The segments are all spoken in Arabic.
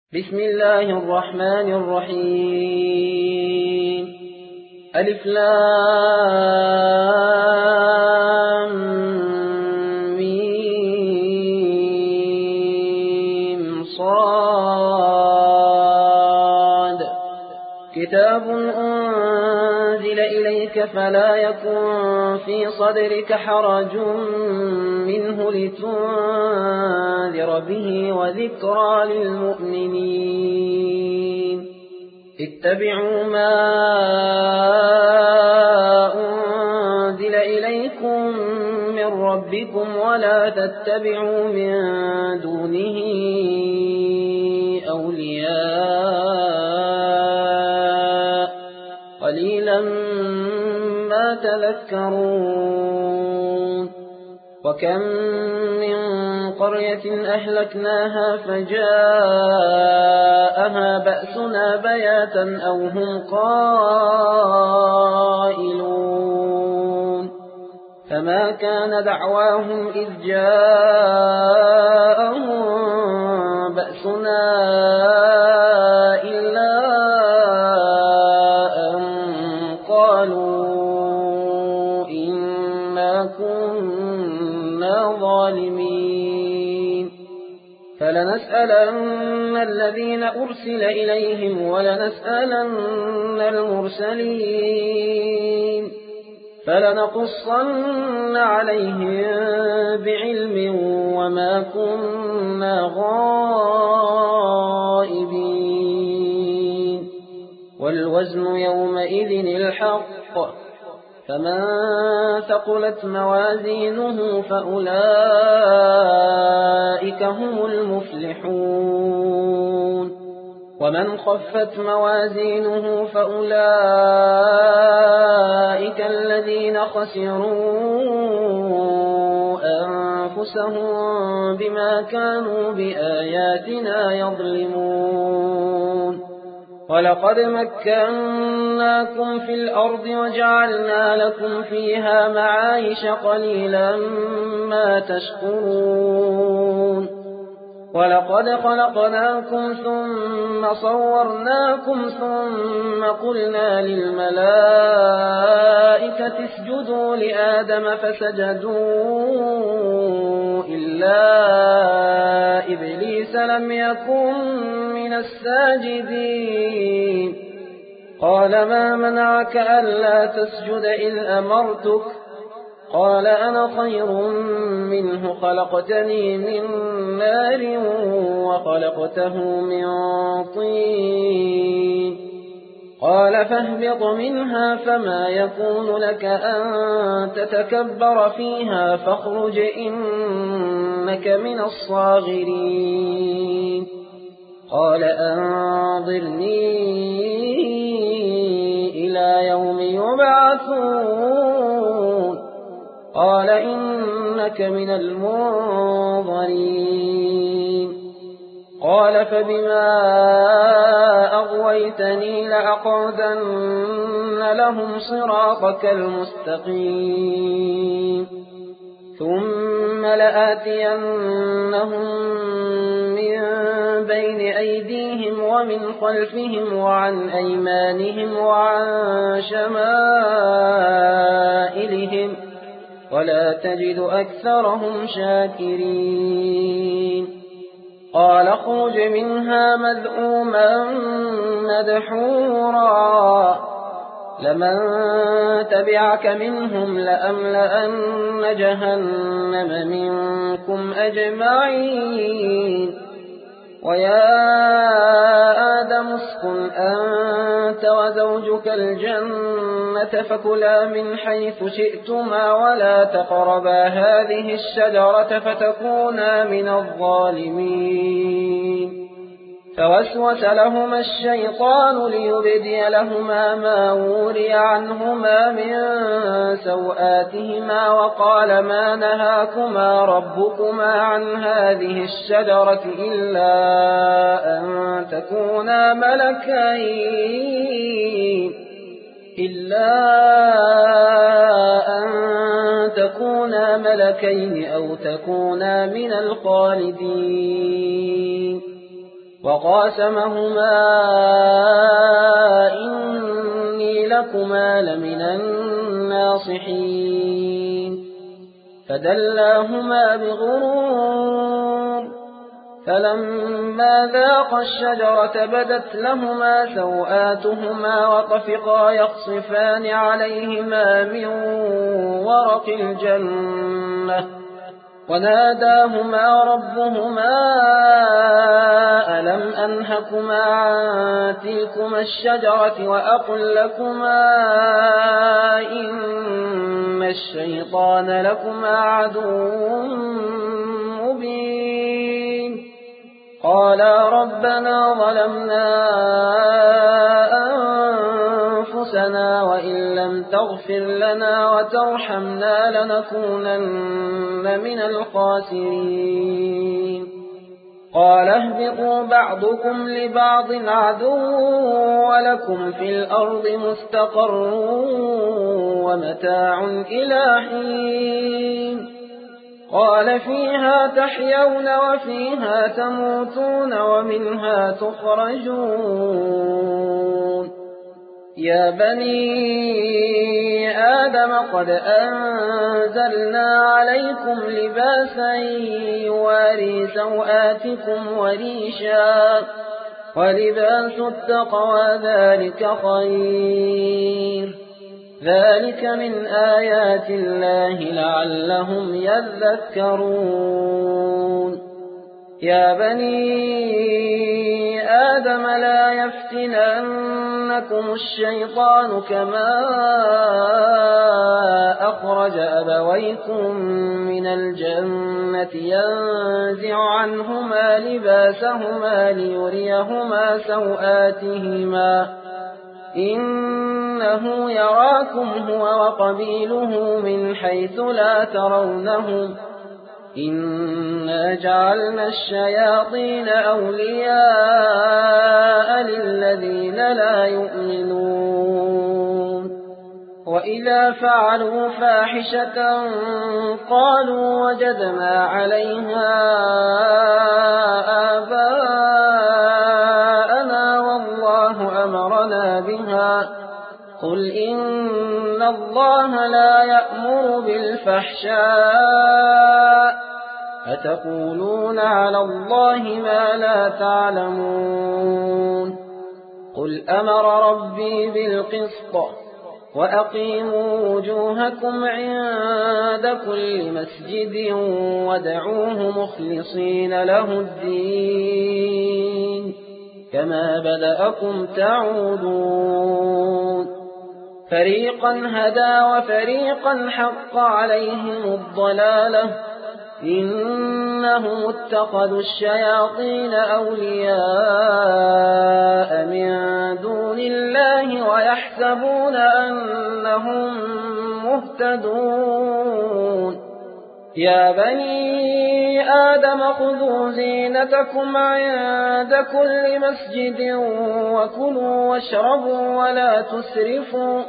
بسم الله الرحمن الرحيم ألف لام ميم صاد كتاب أنزل إليك فلا يكن في صدرك حرج منه لتنذر به وذكرى للمؤمنين اتبعوا ما أنزل إليكم من ربكم ولا تتبعوا من دونه أولياء قليلا ما تذكرون وكم من قرية أهلكناها فجاءها بأسنا بياتا أو هم قائلون فما كان دعواهم إذ جاءهم بأسنا إلا أن قالوا إنا كنا ظالمين فلنسألن الذين أرسل إليهم ولنسألن المرسلين فلنقصن عليهم بعلم وما كنا غائبين والوزن يومئذ الحق فمن ثقلت موازينه فأولئك هم المفلحون ومن خفت موازينه فأولئك الذين خسروا أنفسهم بما كانوا بآياتنا يظلمون ولقد مكناكم في الأرض وجعلنا لكم فيها معايش قليلا ما تشكرون ولقد خلقناكم ثم صورناكم ثم قلنا للملائكة اسجدوا لآدم فسجدوا إلا إبليس لم يكن من الساجدين قال ما منعك ألا تسجد إذ أمرتك قال أنا خير منه خلقتني من نار وخلقته من طين قال فاهبط منها فما يكون لك أن تتكبر فيها فاخرج إنك من الصاغرين قال أنظرني إلى يوم يبعثون قال إنك من المنظرين قال فبما أغويتني لأقعدن لهم صراطك المستقيم ثم لآتينهم من بين أيديهم ومن خلفهم وعن أيمانهم وعن شمائلهم ولا تجد أكثرهم شاكرين قال اخرج منها مذءوما مدحورا لمن تبعك منهم لأملأن جهنم منكم أجمعين ويا آدم اسكن أنت وزوجك الجنة فكلا من حيث شئتما ولا تقربا هذه الشجرة فتكونا من الظالمين فوسوس لهما الشيطان ليبدي لهما ما وري عنهما من سوآتهما وقال ما نهاكما ربكما عن هذه الشجرة إلا أن تكونا ملكين أو تكونا من الخالدين وقاسمهما إني لكما لمن الناصحين فدلاهما بغرور فلما ذاقا الشجرة بدت لهما سوآتهما وطفقا يخصفان عليهما من ورق الجنة وناداهما ربهما ألم أنهكما عن تلكما الشجرة وأقل لكما إن الشيطان لكما عدو مبين قالا ربنا ظلمنا أنفسنا وإن لم تغفر لنا وترحمنا لنكونن من الخاسرين قال اهبطوا بعضكم لبعض عدو ولكم في الأرض مستقر ومتاع إلى حين قال فيها تحيون وفيها تموتون ومنها تخرجون يا بني آدم قد أنزلنا عليكم لباسا يواري سوآتكم وريشا ولباس التقوى ذلك خير ذلك من آيات الله لعلهم يذكرون يا بني آدم لا يفتننكم الشيطان كما أخرج أبويكم من الجنة ينزع عنهما لباسهما ليريهما سوآتهما إنه يراكم هو وقبيله من حيث لا ترونهم إنا جعلنا الشياطين أولياء للذين لا يؤمنون وإذا فعلوا فاحشة قالوا وجدنا عليها آباءنا والله أمرنا بها قل إن الله لا يأمر بالفحشاء أتقولون على الله ما لا تعلمون قل أمر ربي بالقسط وأقيموا وجوهكم عند كل مسجد ودعوه مخلصين له الدين كما بدأكم تعودون فريقا هدى وفريقا حق عليهم الضلالة إنهم اتخذوا الشياطين أولياء من دون الله ويحسبون أنهم مهتدون يا بني آدم خذوا زينتكم عند كل مسجد وكلوا واشربوا ولا تسرفوا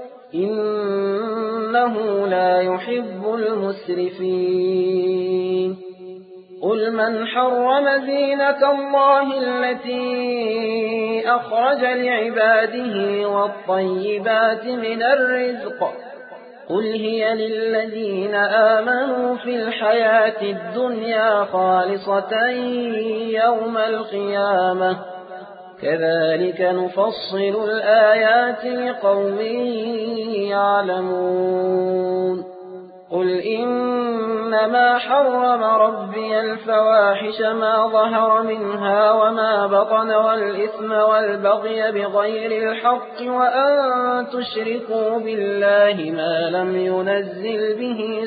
إنه لا يحب المسرفين قل من حرم زينة الله التي أخرج لعباده والطيبات من الرزق قل هي للذين آمنوا في الحياة الدنيا خالصة يوم القيامة كذلك نفصل الآيات لقوم يعلمون قل إنما حرم ربي الفواحش ما ظهر منها وما بطن والإثم والبغي بغير الحق وأن تشركوا بالله ما لم ينزل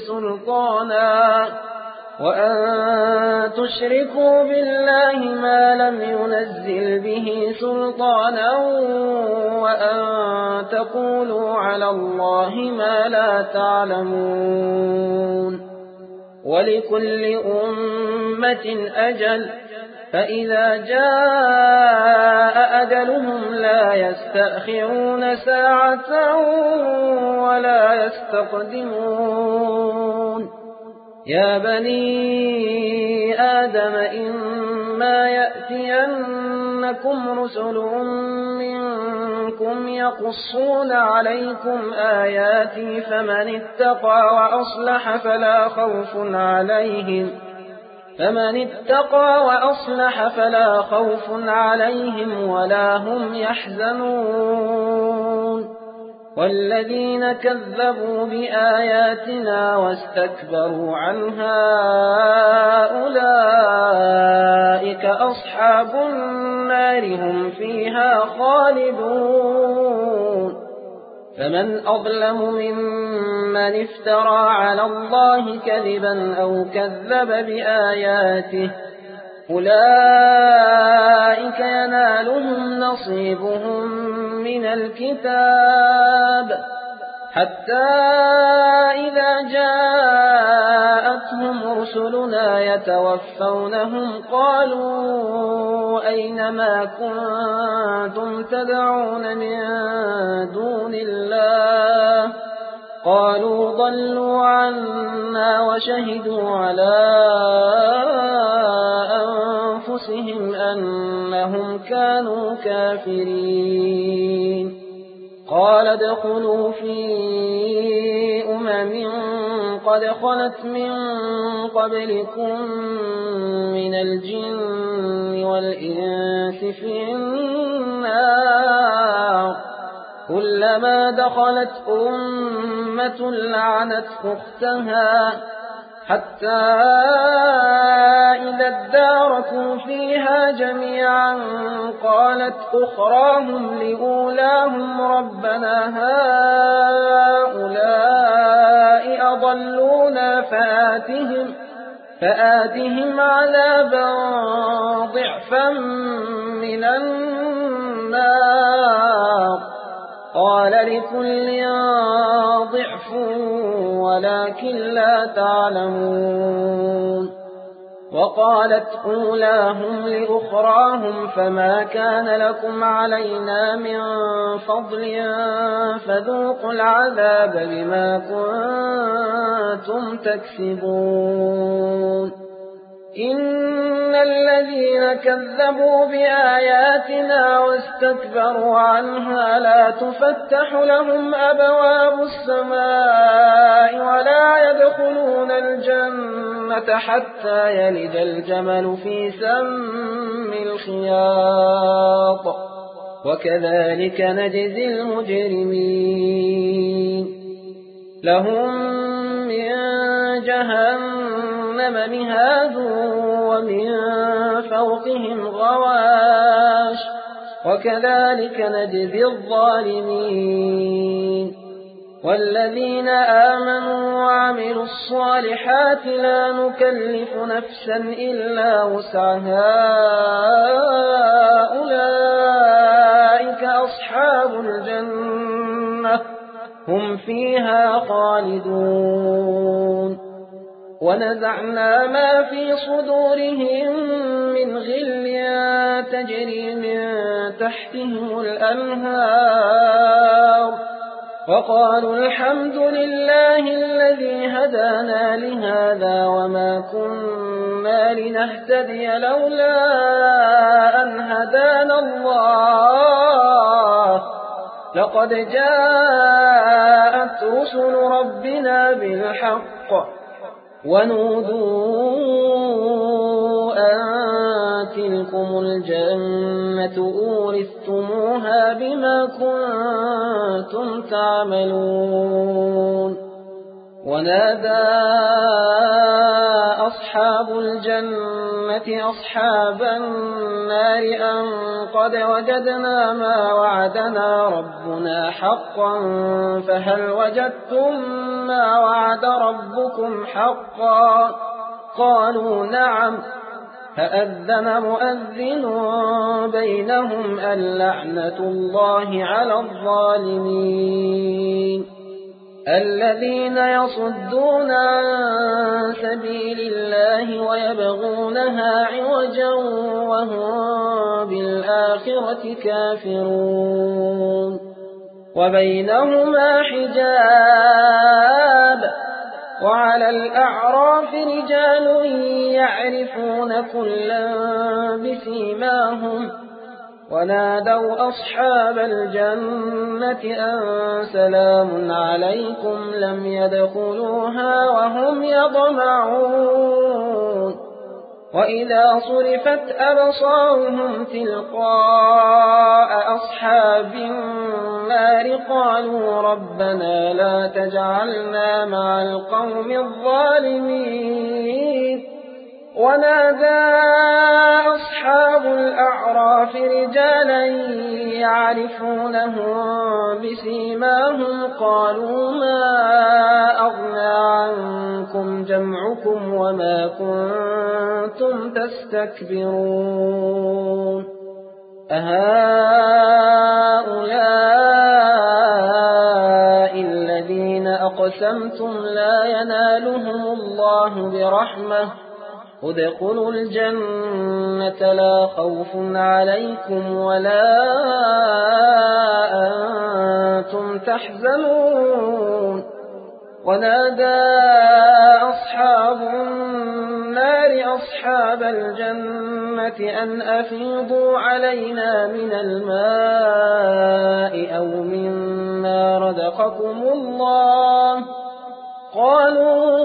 به سلطانا وأن تقولوا على الله ما لا تعلمون ولكل أمة أجل فإذا جاء أجلهم لا يستأخرون ساعة ولا يستقدمون يا بني آدم إن إما يأتينكم رسل منكم يقصون عليكم آياتي فمن اتقى وأصلح فلا خوف عليهم ولا هم يحزنون والذين كذبوا بآياتنا واستكبروا عنها أولئك أصحاب النار هم فيها خالدون فمن أظلم ممن افترى على الله كذبا أو كذب بآياته أولئك ينالهم نصيبهم من الكتاب حتى إذا جاءتهم رسلنا يتوفونهم قالوا أين ما كنتم تدعون من دون الله قالوا ضلوا عنا وشهدوا على أنفسهم أنهم كانوا كافرين قال ادخلوا في قد خلت من قبلكم من الجن والإنس في النار كلما دخلت أمة لعنت أختها حتى إذا اداركوا فيها جميعا قالت أخراهم لأولاهم ربنا هؤلاء أضلونا فآتهم عذابا ضعفا من النار قال لكل ضعف ولكن لا تعلمون وقالت أولاهم لأخراهم فما كان لكم علينا من فضل فذوقوا العذاب بما كنتم تكسبون إن الذين كذبوا بآياتنا واستكبروا عنها لا تفتح لهم أبواب السماء ولا يدخلون الجنة حتى يلج الجمل في سم الخياط وكذلك نجزي المجرمين لهم من جهنم مهاد ومن فوقهم غواش وكذلك نجزي الظالمين والذين آمنوا وعملوا الصالحات لا نكلف نفسا إلا وسعها أولئك أصحاب الجنة هم فيها خالدون ونزعنا ما في صدورهم من غل تجري من تحتهم الأنهار وقالوا الحمد لله الذي هدانا لهذا وما كنا لنهتدي لولا أن هدانا الله لقد جاءت رسل ربنا بالحق ونودوا أن تلكم الجنة أورثتموها بما كنتم تعملون ونادى أصحاب الجنة أصحاب النار أن قد وجدنا ما وعدنا ربنا حقا فهل وجدتم ما وعد ربكم حقا قالوا نعم فأذن مؤذن بينهم اللعنة الله على الظالمين الذين يصدون عن سبيل الله ويبغونها عوجا وهم بالآخرة كافرون وبينهما حجاب وعلى الأعراف رجال يعرفون كلا بسيماهم ونادوا أصحاب الجنة أن سلام عليكم لم يدخلوها وهم يطمعون وإذا صرفت أبصارهم تلقاء أصحاب النار قالوا ربنا لا تجعلنا مع القوم الظالمين ونادى أصحاب الأعراف رجالا يعرفونهم بسيماهم قالوا ما أغنى عنكم جمعكم وما كنتم تستكبرون أهؤلاء الذين أقسمتم لا ينالهم الله برحمة ادخلوا الجنة لا خوف عليكم ولا أنتم تحزنون ونادى أصحاب النار أصحاب الجنة أن أفيضوا علينا من الماء أو مما رزقكم الله قالوا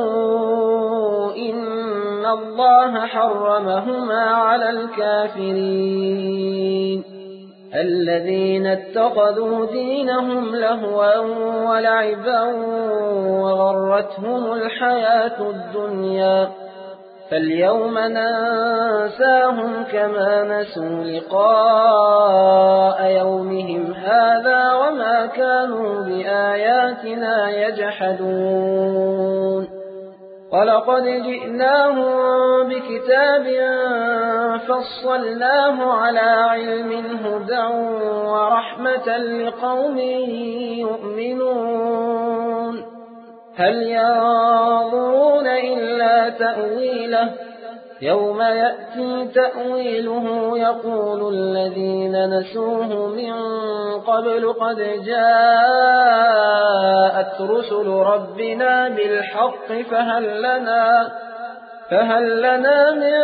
إن الله حرمهما على الكافرين الذين اتخذوا دينهم لهوا ولعبا وغرتهم الحياة الدنيا فاليوم ننساهم كما نسوا لقاء يومهم هذا وما كانوا بآياتنا يجحدون ولقد جئناهم بكتاب فصلناه على علم هدى ورحمة لقوم يؤمنون هل ينظرون إلا تأويله يوم يأتي تأويله يقول الذين نسوه من قبل قد جاءت رسل ربنا بالحق فهل لنا من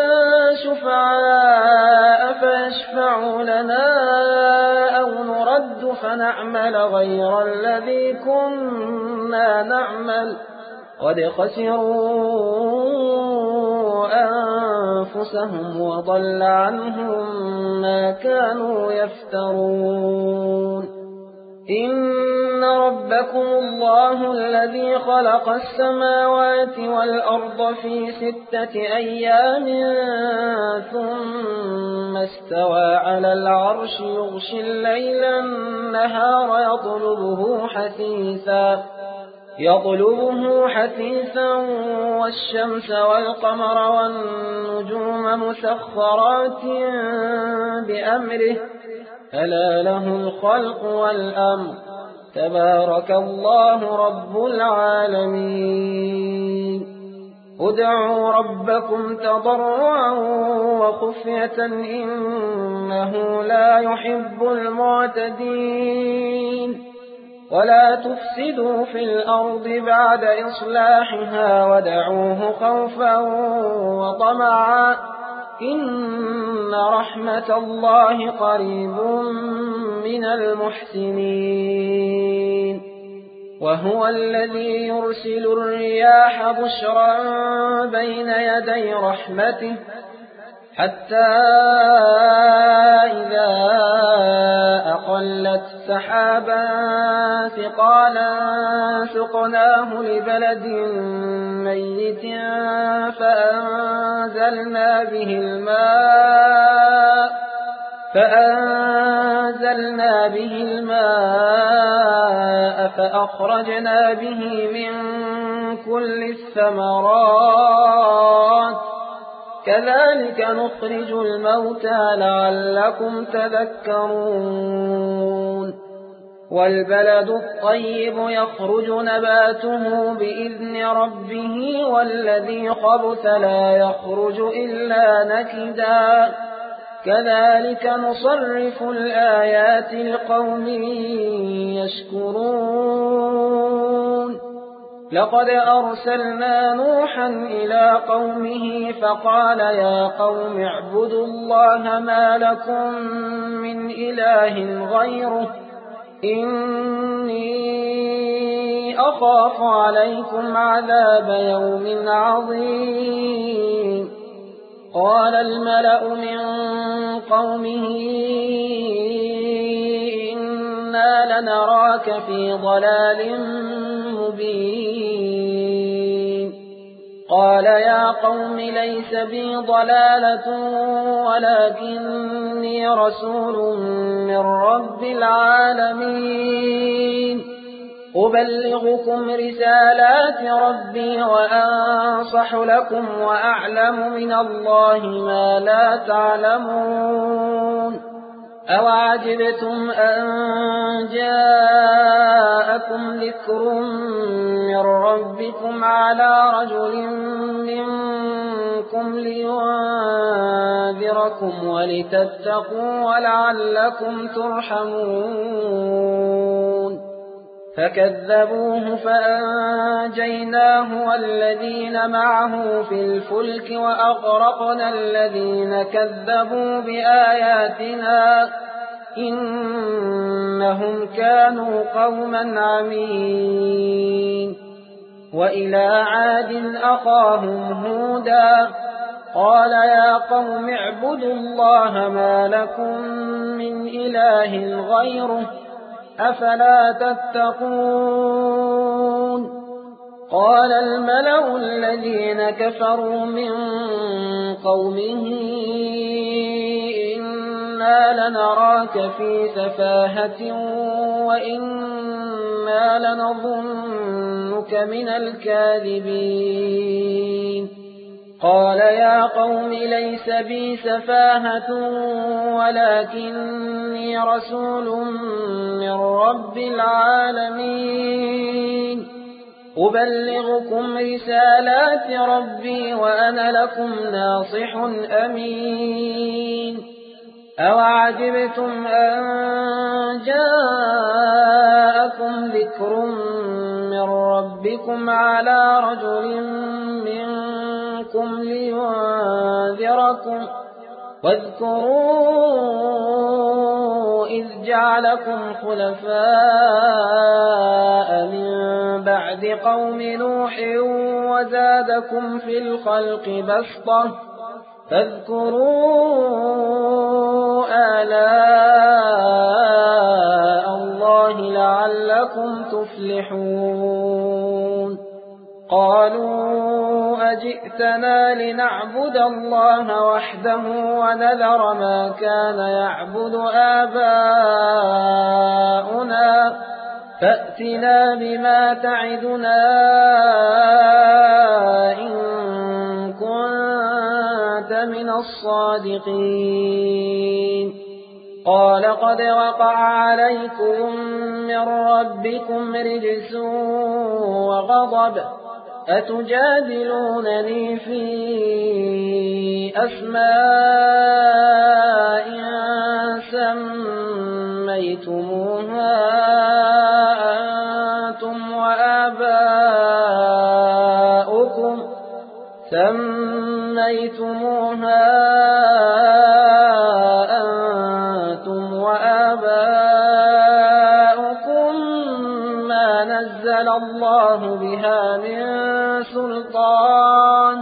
شفعاء فيشفعوا لنا أو نرد فنعمل غير الذي كنا نعمل قد خسروا أنفسهم وضل عنهم ما كانوا يفترون إن ربكم الله الذي خلق السماوات والأرض في 6 أيام ثم استوى على العرش يغشي الليل النهار يطلبه حثيثا والشمس والقمر والنجوم مسخرات بأمره ألا له الخلق والأمر تبارك الله رب العالمين ادعوا ربكم تضرعا وخفية إنه لا يحب المعتدين ولا تفسدوا في الأرض بعد إصلاحها ودعوه خوفا وطمعا إن رحمة الله قريب من المحسنين وهو الذي يرسل الرياح بشرا بين يدي رحمته حتى إذا أقلت سحابا ثقالا سقناه لبلد ميت فأنزلنا به الماء فأخرجنا به من كل الثمرات كذلك نخرج الموتى لعلكم تذكرون والبلد الطيب يخرج نباته بإذن ربه والذي خبث لا يخرج إلا نكدا كذلك نصرف الآيات لقوم يشكرون لقد أرسلنا نوحا إلى قومه فقال يا قوم اعبدوا الله ما لكم من إله غيره إني أخاف عليكم عذاب يوم عظيم قال الملأ من قومه إنا لنراك في ضلال مبين قال يا قوم ليس بي ضلالة ولكني رسول من رب العالمين أبلغكم رسالات ربي وأنصح لكم وأعلم من الله ما لا تعلمون أوعجبتم أن جاءكم ذكر من ربكم على رجل منكم لينذركم ولتتقوا ولعلكم ترحمون فكذبوه فأنجيناه والذين معه في الفلك وأغرقنا الذين كذبوا بآياتنا إنهم كانوا قوما عمين وإلى عاد أخاهم هودا قال يا قوم اعبدوا الله ما لكم من إله غيره أفلا تتقون قال الملأ الذين كفروا من قومه إنا لنراك في سفاهة وإنا لنظنك من الكاذبين قال يا قوم ليس بي سفاهة ولكني رسول من رب العالمين أبلغكم رسالات ربي وأنا لكم ناصح أمين أوعجبتم أن جاءكم ذكر من ربكم على رجل منكم لينذركم واذكروا إذ جعلكم خلفاء من بعد قوم نوح وزادكم في الخلق بسطة فاذكروا آلاء الله لعلكم تفلحون قالوا أجئتنا لنعبد الله وحده ونذر ما كان يعبد آباؤنا فأتنا بما تعدنا إن كنت من الصادقين قال قد وقع عليكم من ربكم رجس وغضب أتجادلونني في أسماء سميتموها أنتم وآباؤكم ما نزل الله بها من سلطان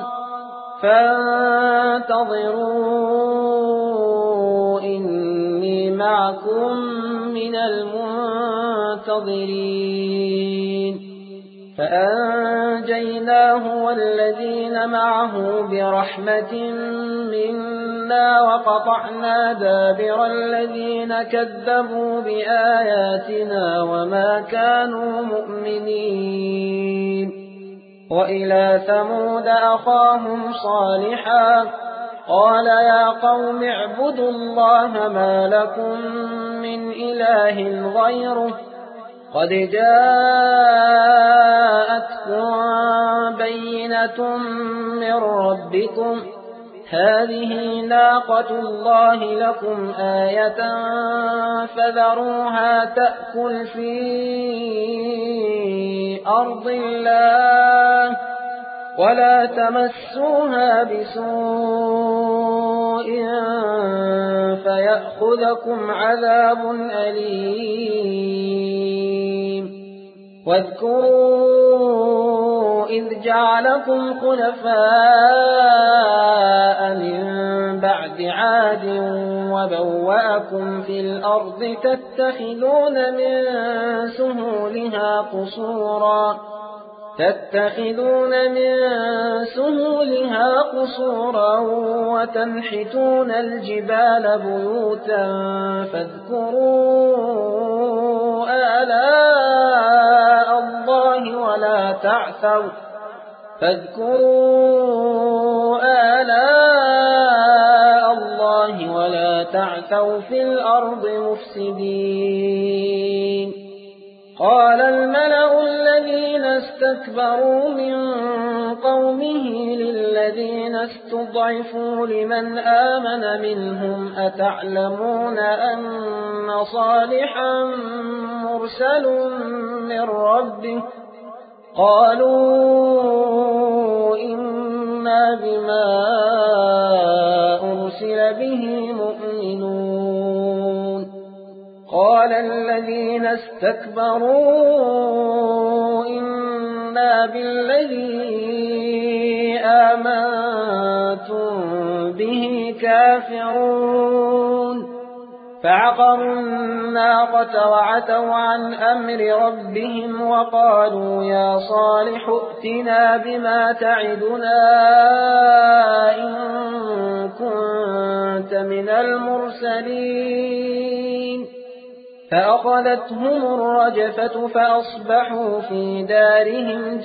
فانتظروا إني معكم من المنتظرين فأنجيناه والذين معه برحمة منا وقطعنا دابر الذين كذبوا بآياتنا وما كانوا مؤمنين وإلى ثمود أخاهم صالحا قال يا قوم اعبدوا الله ما لكم من إله غيره قد جاءتكم بينة من ربكم هذه ناقة الله لكم آية فذروها تأكل في أرض الله ولا تمسوها بسوء فيأخذكم عذاب أليم واذكروا إذ جعلكم خلفاء من بعد عاد وبوأكم في الأرض تتخذون من سهولها قصورا وتنحتون الجبال بيوتا فاذكروا آلاء الله ولا تعثوا في الأرض مفسدين قال الملأ الذين استكبروا من قومه للذين استضعفوا لمن آمن منهم أتعلمون أن صالحا مرسل من ربه قالوا إنا بما أرسل به مؤمنون قال الذين استكبروا إنا بالذي آمنتم به كافرون فعقروا الناقة وعتوا عن أمر ربهم وقالوا يا صالح ائتنا بما تعدنا إن كنت من المرسلين فأخذتهم الرجفة فأصبحوا في دارهم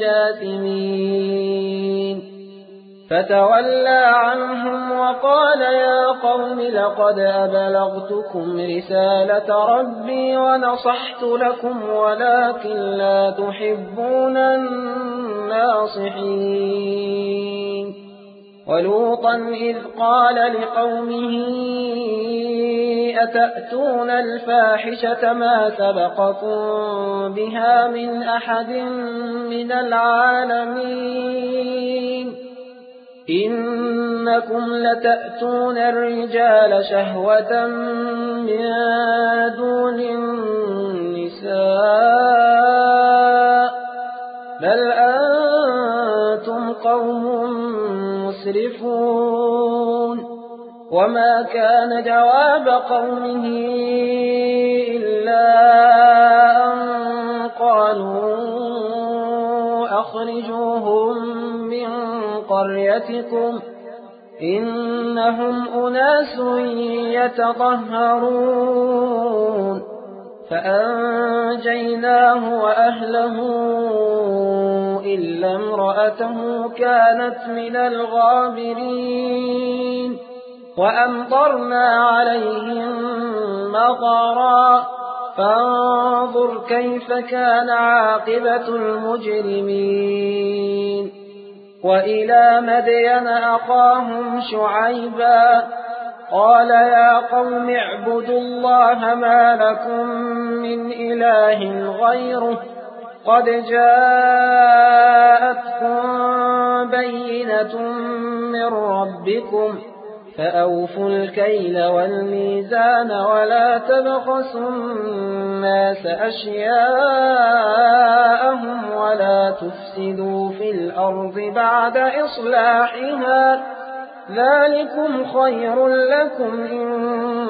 جاثمين فتولى عنهم وقال يا قوم لقد أبلغتكم رسالة ربي ونصحت لكم ولكن لا تحبون الناصحين ولوطا إذ قال لقومه أتأتون الفاحشة ما سبقكم بها من أحد من العالمين إنكم لتأتون الرجال شهوة من دون النساء بل أنتم قوم مسرفون وما كان جواب قومه إلا أن قالوا أخرجوهم من قريتكم إنهم أناس يتطهرون فأنجيناه وأهله إلا امرأته كانت من الغابرين وأمطرنا عليهم مطرا فانظر كيف كان عاقبة المجرمين وإلى مدين أخاهم شعيبا قال يا قوم اعبدوا الله ما لكم من إله غيره قد جاءتكم بينة من ربكم فأوفوا الكيل والميزان ولا تبخسوا الناس أشياءهم ولا تفسدوا في الأرض بعد إصلاحها ذلكم خير لكم إن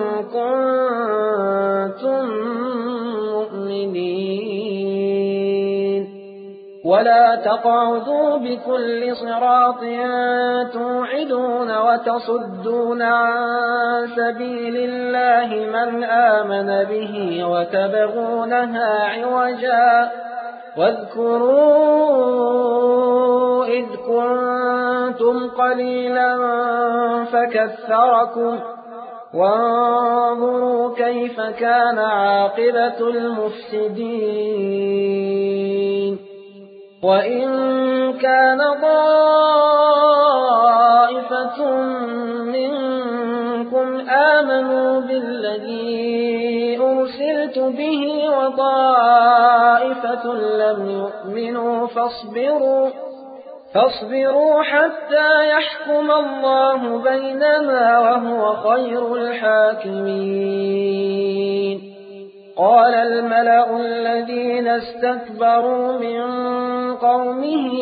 كنتم مؤمنين ولا تقعدوا بكل صراط توعدون وتصدون عن سبيل الله من آمن به وتبغونها عوجا واذكروا إذ كنتم قليلا فكثركم وانظروا كيف كان عاقبة المفسدين وإن كان طائفة منكم آمنوا بالذي أرسلت به وطائفة لم يؤمنوا فاصبروا حتى يحكم الله بيننا وهو خير الحاكمين. قال الملأ الذين استكبروا من قومه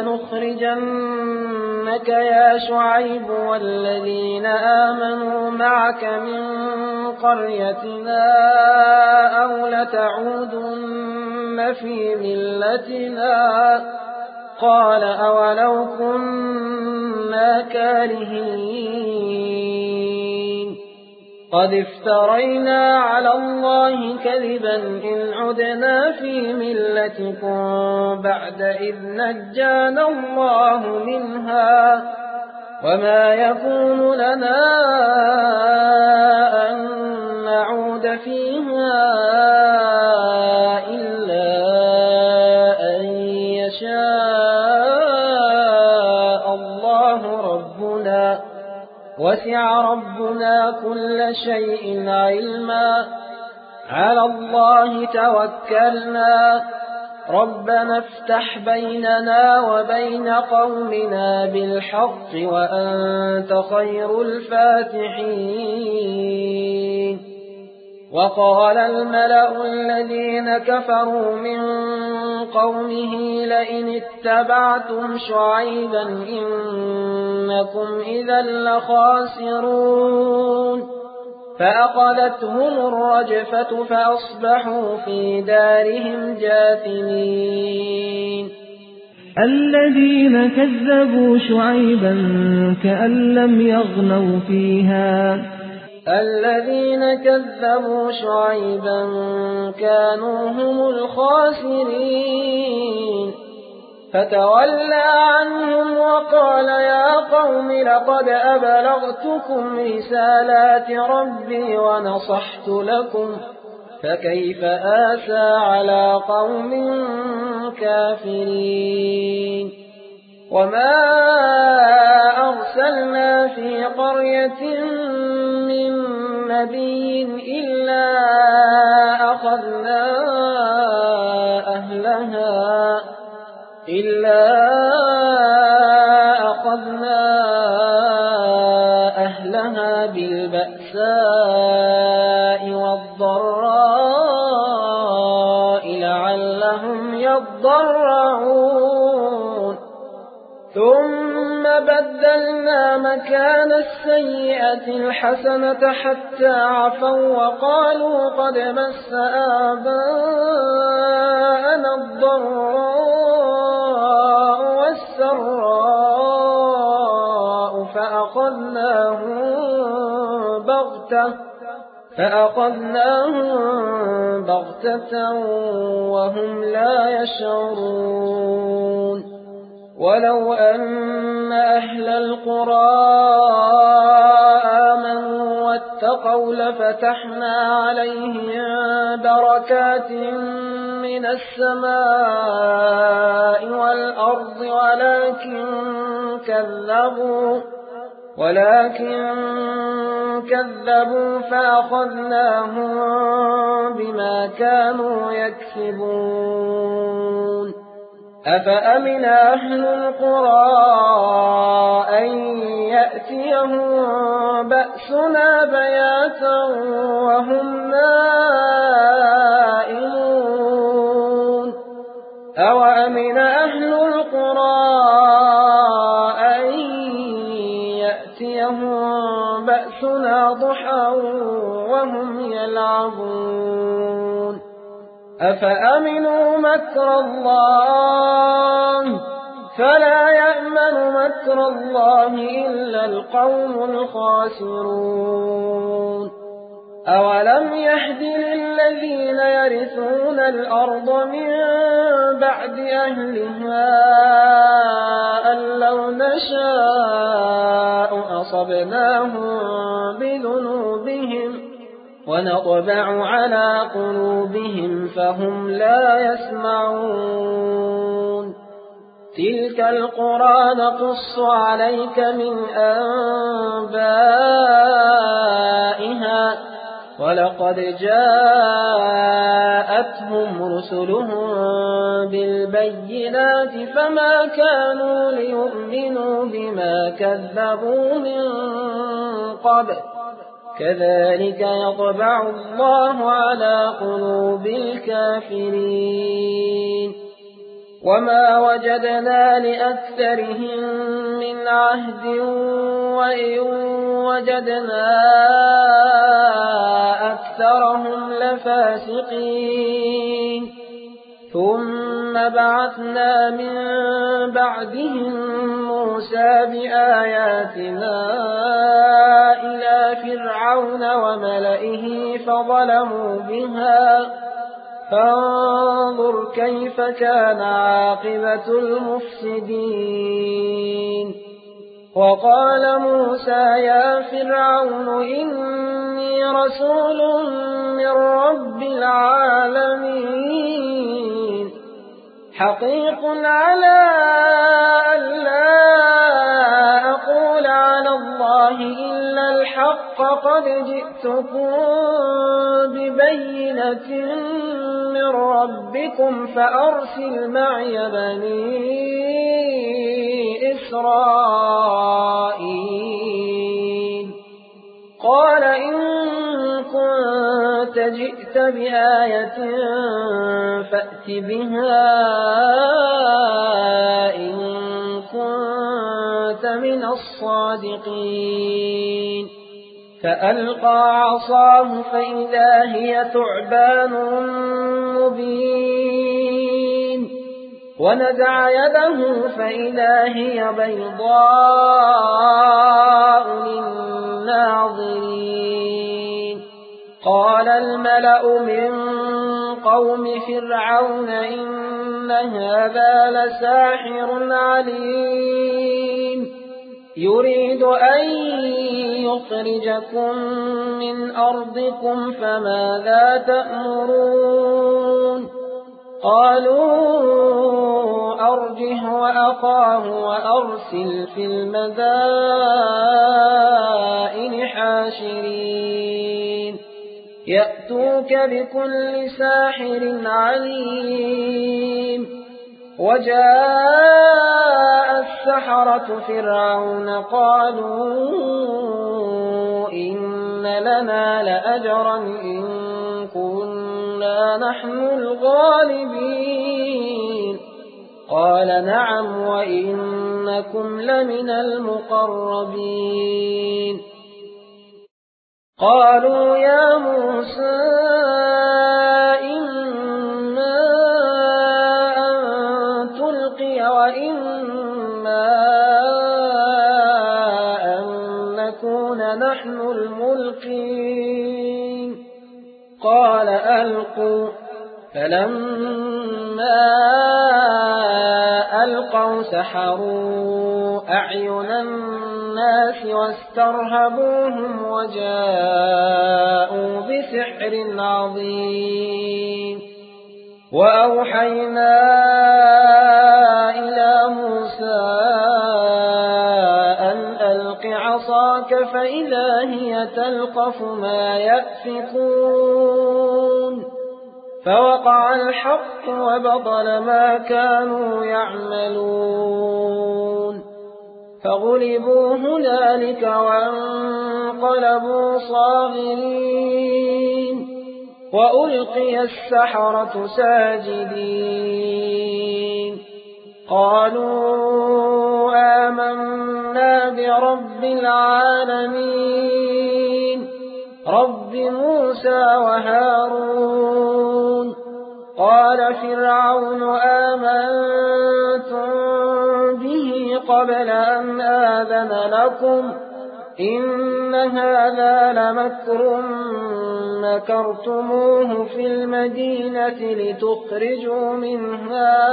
لنخرجنك يا شعيب والذين آمنوا معك من قريتنا أو لتعودن في ملتنا. قال أولو كنا كارهين قد افترينا على الله كذبا إن عدنا في ملتكم بعد إذ نجانا الله منها وما يكون لنا أن نعود فيها إلا أن يشاء الله ربنا وسع ربنا كل شيء علما على الله توكلنا ربنا افتح بيننا وبين قومنا بالحق وأنت خير الفاتحين. وقال الملأ الذين كفروا من قومه لئن اتبعتم شعيبا إنكم إذا لخاسرون فأخذتهم الرجفة فأصبحوا في دارهم جاثمين. الذين كذبوا شعيبا كأن لم يغنوا فيها الذين كذبوا شعيبا كانوا هم الخاسرين فتولى عنهم وقال يا قوم لقد أبلغتكم رسالات ربي ونصحت لكم فكيف آسى على قوم كافرين. وما أرسلنا في قرية من نبي إلا أخذنا أهلها بالبأساء والضراء لعلهم يضرعون ثم بدلنا مكان السيئة الحسنة حتى عفوا وقالوا قد مس آباءنا الضراء والسراء فأخذناهم بغتة وهم لا يشعرون. ولو أن أهل القرى آمنوا واتقوا لفتحنا عليهم بركات من السماء والأرض ولكن كذبوا فأخذناهم بما كانوا يكسبون. أفأمن أهل القرى أن يأتيهم بأسنا بياتا وهم نائمون أوأمن أهل القرى أن يأتيهم بأسنا ضحى وهم يلعبون أفأمنوا مكر الله فلا يأمن مكر الله إلا القوم الخاسرون. أولم يهد للذين يرثون الأرض من بعد أهلها أن لو نشاء أصبناهم بذنوبهم ونطبع على قلوبهم فهم لا يسمعون تلك القرى نقص عليك من أنبائها ولقد جاءتهم رسلهم بالبينات فما كانوا ليؤمنوا بما كذبوا من قبل كذلك يطبع الله على قلوب الكافرين وما وجدنا لأكثرهم من عهد وإن وجدنا أكثرهم لفاسقين ثم بعثنا من بعدهم موسى بآياتنا إلى فرعون وملئه فظلموا بها فانظر كيف كان عاقبة المفسدين وقال موسى يا فرعون إني رسول من رب العالمين حقيق على ألا أقول على الله إلا الحق قد جئتكم ببينة من ربكم فأرسل معي بني إسرائيل قال إن كنت جئت بآية فأت بها إن كنت من الصادقين فألقى عصاه فإذا هي ثعبان مبين ونزع يده فإذا هي بيضاء للناظرين قال الملأ من قوم فرعون إن هذا لساحر عليم يريد أن يخرجكم من أرضكم فماذا تأمرون قالوا أرجه وأخاه وأرسل في المدائن حاشرين يأتوك بكل ساحر عليم وجاء السحرة فرعون قالوا إن لنا لأجرا إن كنا نحن الغالبين قال نعم وإنكم لمن المقربين قالوا يا موسى إما أن تلقي وإما أن نكون نحن الملقين قال ألقوا فلما ألقوا سحروا أعين الناس واسترهبوهم وجاءوا بسحر عظيم وأوحينا إلى موسى أن ألق عصاك فإذا هي تلقف ما يأفكون فوقع الحق وبطل ما كانوا يعملون فغلبوا هنالك وانقلبوا صاغرين وألقي السحرة ساجدين قالوا آمنا برب العالمين رب موسى وهارون قال فرعون آمنتم به قبل أن آذن لكم إن هذا لمكر مكرتموه في المدينة لتخرجوا منها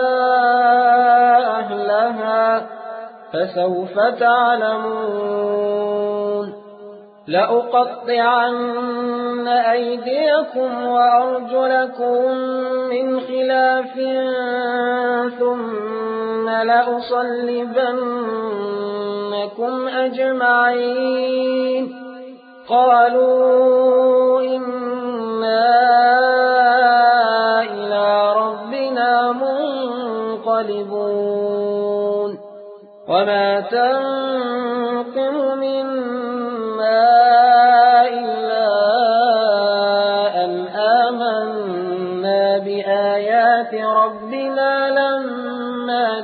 أهلها فسوف تعلمون لأقطعن أيديكم وأرجلكم من خلاف ثم لأصلبنكم أجمعين قالوا إنا إلى ربنا منقلبون وما تنقم منا إلا أن آمنا بآيات ربنا لما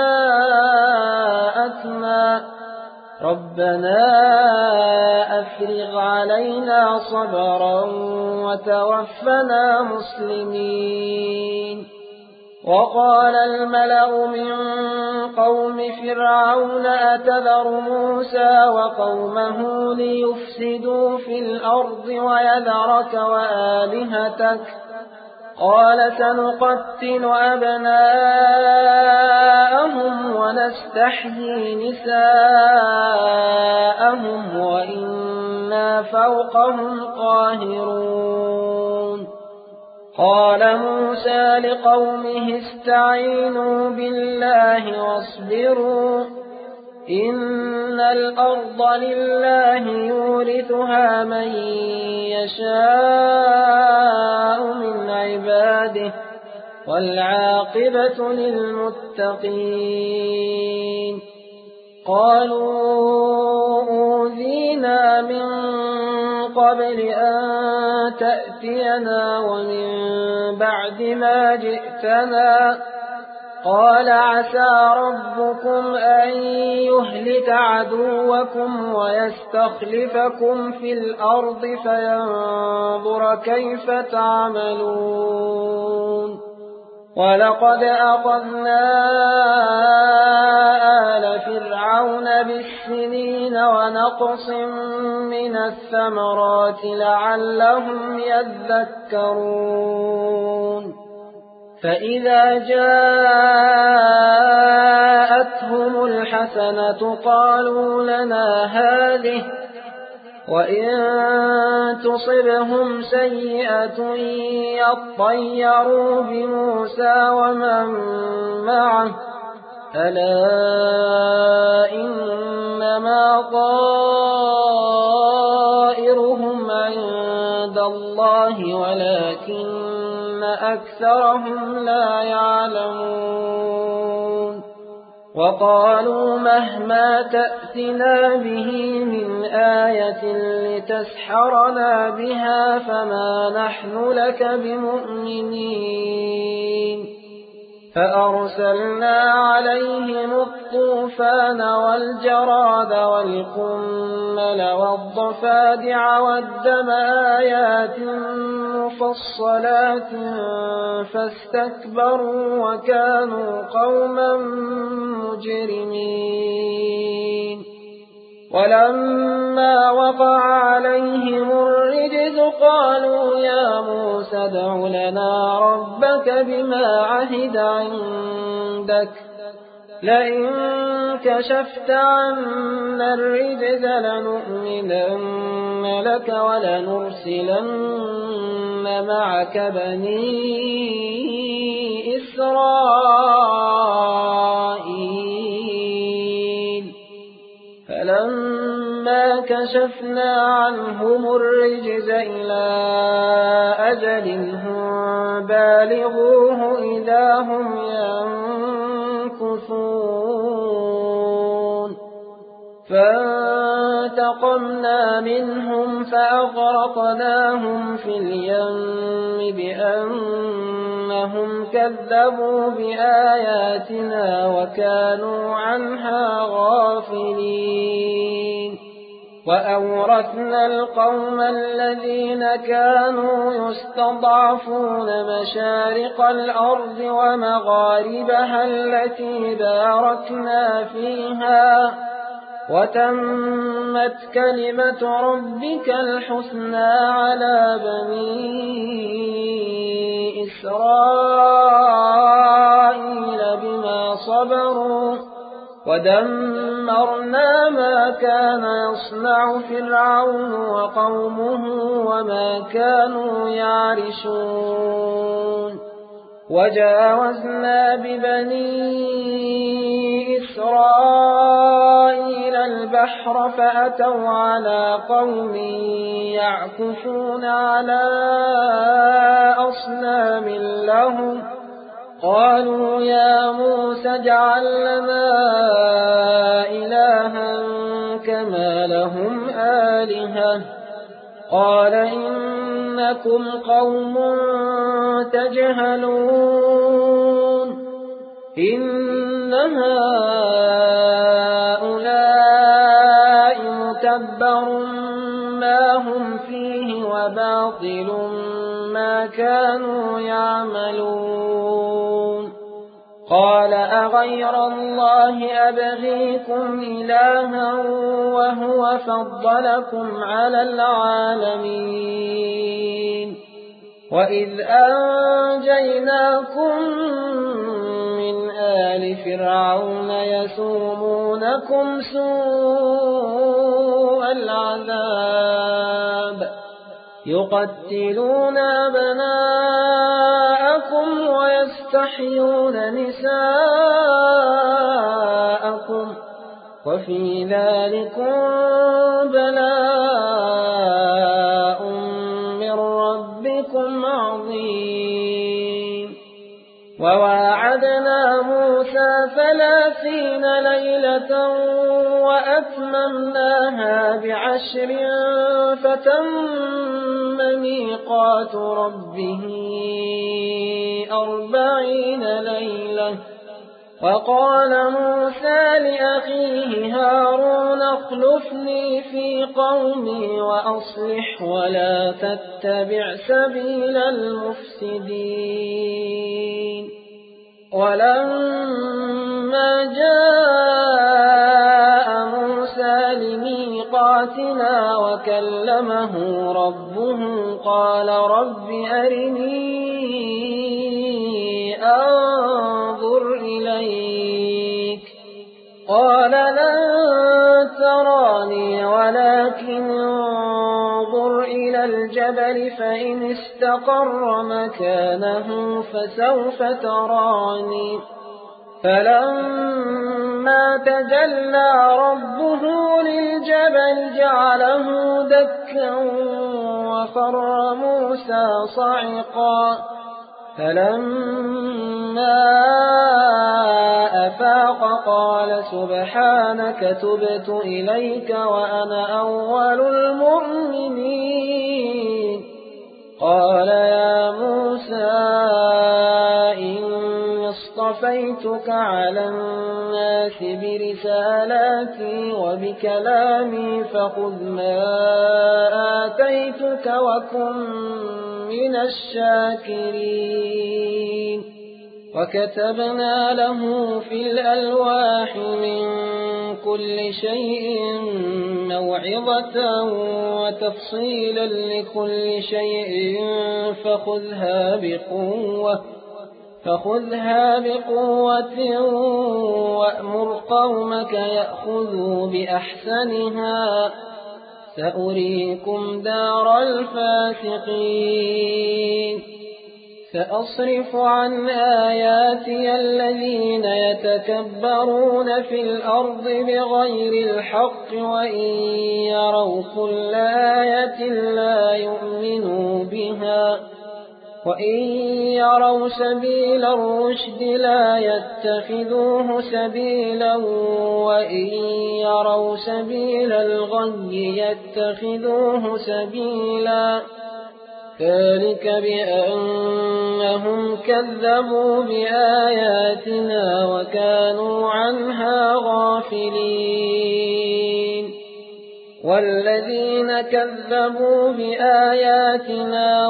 جاءتنا ربنا أفرغ علينا صبرا وتوفنا مسلمين وقال الملأ من قوم فرعون أتذر موسى وقومه ليفسدوا في الأرض ويذرك وآلهتك قال سنقتل أبناءهم ونستحيي نساءهم وإنا فوقهم قاهرون قال موسى لقومه استعينوا بالله واصبروا إن الأرض لله يورثها من يشاء من عباده والعاقبة للمتقين قالوا أوذينا من قبل أن تأتينا ومن بعد ما جئتنا قال عسى ربكم أن يهلك عدوكم ويستخلفكم في الأرض فينظر كيف تعملون ولقد أخذنا آل فرعون بالسنين ونقص من الثمرات لعلهم يذكرون فإذا جاءتهم الحسنة قالوا لنا هذه وإن تصبهم سيئة يطيروا بموسى ومن معه ألا إنما طائرهم عند الله ولكن أكثرهم لا يعلمون وقالوا مهما تأتنا به من آية لتسحرنا بها فما نحن لك بمؤمنين فأرسلنا عليهم الطوفان والجراد والقمل والضفادع والدم آيات مفصلات فاستكبروا وكانوا قوما مجرمين ولما وقع عليهم الرجز قالوا يا موسى ادع لنا ربك بما عهد عندك لئن كشفت عنا الرجز لنؤمنن لك ولنرسلن معك بني إسرائيل فلما كشفنا عنهم الرجز إلى أجل هم بالغوه إذا هم ينكثون فانتقمنا منهم فأغرقناهم في اليم بأنهم كذبوا بآياتنا وكانوا عنها غافلين وأورثنا القوم الذين كانوا يستضعفون مشارق الأرض ومغاربها التي باركنا فيها وتمت كلمة ربك الحسنى على بني إسرائيل بما صبروا ودمرنا ودمرنا ما كان يصنع فرعون وقومه وما كانوا يعرشون وجاوزنا ببني إسرائيل البحر فأتوا على قوم يعكفون على أصنام لهم قالوا يا موسى اجعل لنا إلها كما لهم آلهة قال إنكم قوم تجهلون إن هؤلاء متبر ما هم فيه وباطل ما كانوا يعملون قال أغير الله أبغيكم إلها وهو فضلكم على العالمين وإذ أنجيناكم من آل فرعون يسومونكم سوء العذاب يقتلون أبناءكم ويستحيون نساءكم وفي ذلكم بلاء من ربكم عظيم وواعدنا موسى 30 ليلة وأتممناها ب10 فتم ميقات ربه 40 ليلة وقال موسى لأخيه هارون اخلفني في قومي وأصلح ولا تتبع سبيل المفسدين ولما جاء موسى لميقاتنا وكلمه ربه قال رب أرني أنظر إليك قال لن تراني ولكن انظر إلى الجبل فإن استقر مكانه فسوف تراني فلما تجلى ربه للجبل جعله دكا وخر موسى صعقا فلما أفاق قال سبحانك تبت إليك وأنا أول المؤمنين قال يا موسى إني اصطفيتك على الناس برسالاتي وبكلامي فخذ ما آتيتك وكن من الشاكرين وكتبنا له في الألواح من كل شيء موعظة وتفصيلا لكل شيء فخذها بقوة وأمر قومك يأخذوا بأحسنها سأريكم دار الفاسقين سأصرف عن آياتي الذين يتكبرون في الأرض بغير الحق وإن يروا كل آية لا يؤمنوا بها وإن يروا سبيل الرشد لا يتخذوه سبيلا وإن يروا سبيل الغي يتخذوه سبيلا ذلك بأنهم كذبوا بآياتنا وكانوا عنها غافلين والذين كذبوا بآياتنا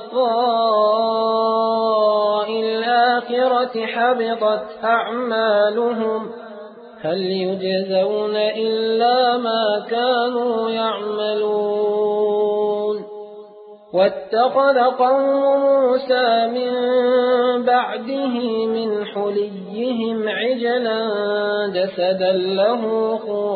ولقاء الآخرة حبطت أعمالهم هل يجزون إلا ما كانوا يعملون واتخذ قوم موسى من بعده من حليهم عجلا جسدا له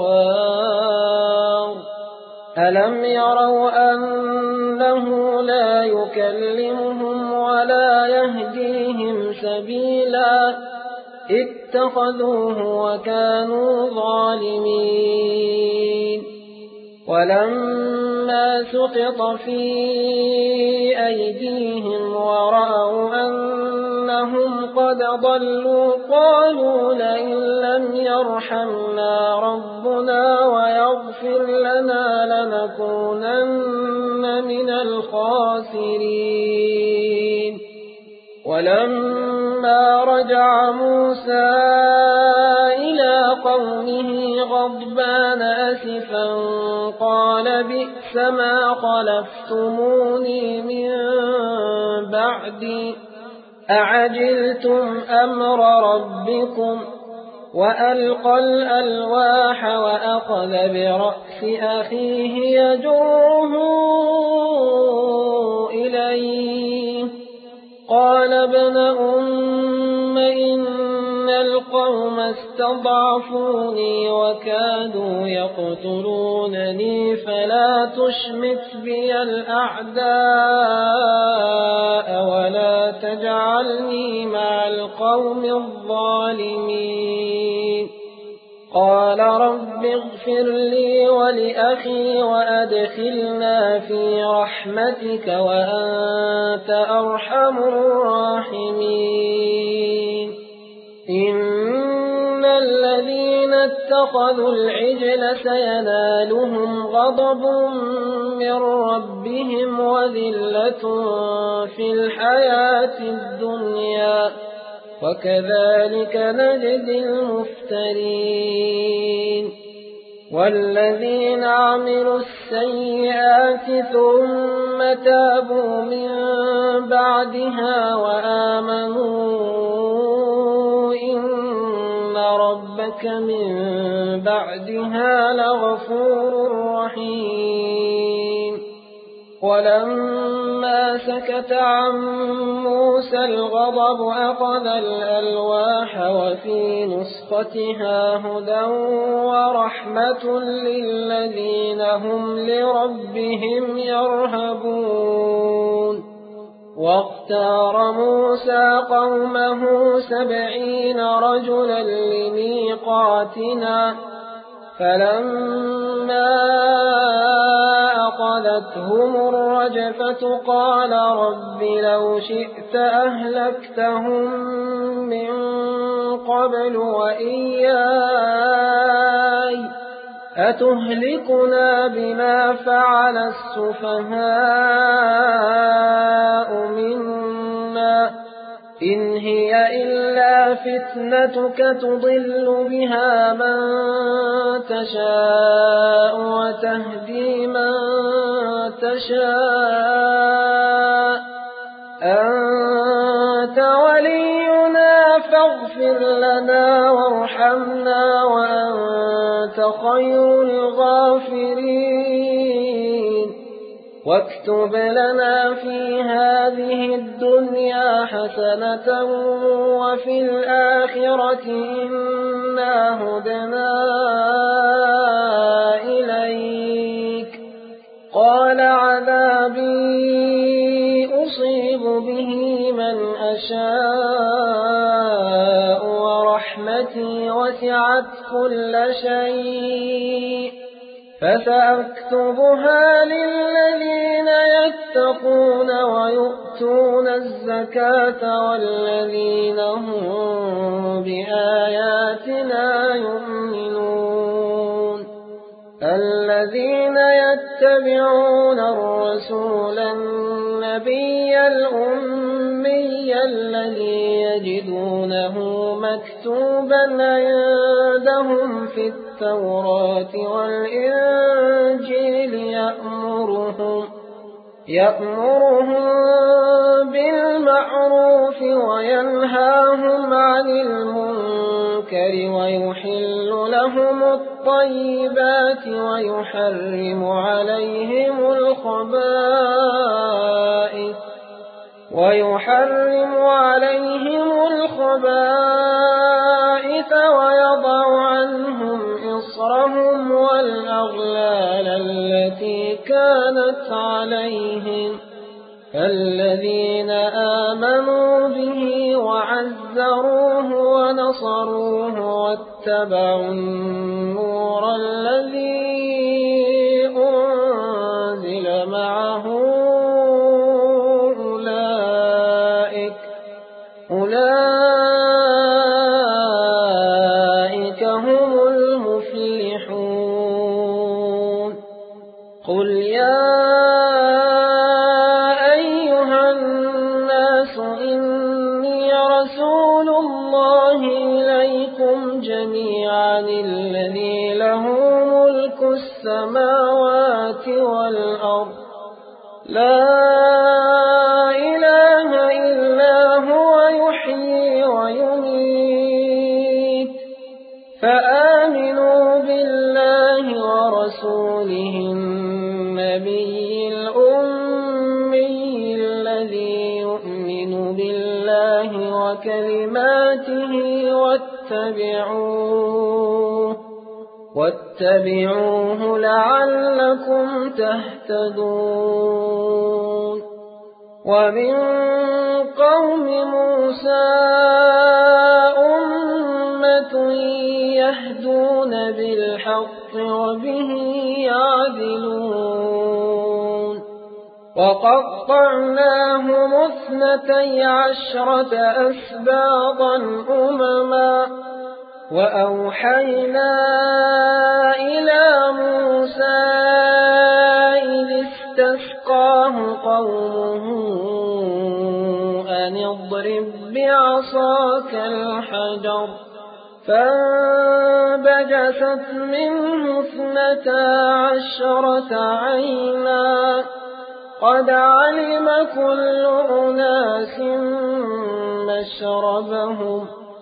خوار ألم يروا أنه لا يكلمهم ولا يهديهم سبيلا اتخذوه وكانوا ظالمين ولما سقط في أيديهم ورأوا أنهم قد ضلوا قالوا لئن لم يرحمنا ربنا ويغفر لنا لنكونن من الخاسرين ولما رجع موسى إلى قومه غضبان أسفا قال بئس ما خلفتموني من بعدي أعجلتم أمر ربكم وألقى الألواح وأخذ برأس أخيه يجره إليه قال ابن أم إن القوم استضعفوني وكادوا يقتلونني فلا تشمت بي الأعداء ولا تجعلني مع القوم الظالمين قال رب اغفر لي ولأخي وأدخلنا في رحمتك وأنت أرحم الراحمين إن الذين اتخذوا العجل سينالهم غضب من ربهم وذلة في الحياة الدنيا وكذلك نجزي المفترين والذين عملوا السيئات ثم تابوا من بعدها وآمنوا إن ربك من بعدها لغفور رحيم ولما سكت عن موسى الغضب أخذ الألواح وفي نسختها هدى ورحمة للذين هم لربهم يرهبون واختار موسى قومه 70 رجلا لميقاتنا فلما أخذتهم الرجفة قال رب لو شئت أهلكتهم من قبل وإياي أتهلكنا بما فعل السفهاء منا إن هي إلا فتنتك تضل بها من تشاء وتهدي من تشاء أنت ولينا فاغفر لنا وارحمنا وأنت خير الغافرين واكتب لنا في هذه الدنيا حسنة وفي الآخرة إنا هدنا إليك قال عذابي أصيب به من أشاء ورحمتي وسعت كل شيء فسأكتبها للذين يتقون ويؤتون الزكاة والذين هم بآياتنا يؤمنون الذين يتبعون الرسول النبي الأمي الذي يجدونه مكتوبا عندهم في التوراة والإنجيل يأمرهم بالمعروف وينهاهم عن المنكر ويحل لهم لهم الطيبات ويحرم عليهم الخبائث ويضع عنهم إصرهم والأغلال التي كانت عليهم الذين آمنوا به وعزروه ونصروه واتبعوا النور الذي أنزل معه أولئك هم المفلحون. قل يا أيها الناس إني رسول الله إليكم جميعا الذي له ملك السماوات والأرض لا إله إلا هو يحيي ويميت فآمنوا بالله ورسوله النبي الأمي الذي يؤمن بالله وكلماته واتبعوه لعلكم تهتدون. ومن قوم موسى أمة يهدون بالحق وبه يعدلون. وقطعناهم 12 أسباطا أمما وأوحينا إلى موسى إذ استسقاه قومه أن اضرب بعصاك الحجر فانبجست منه 12 عينا قد علم كل أناس مشربهم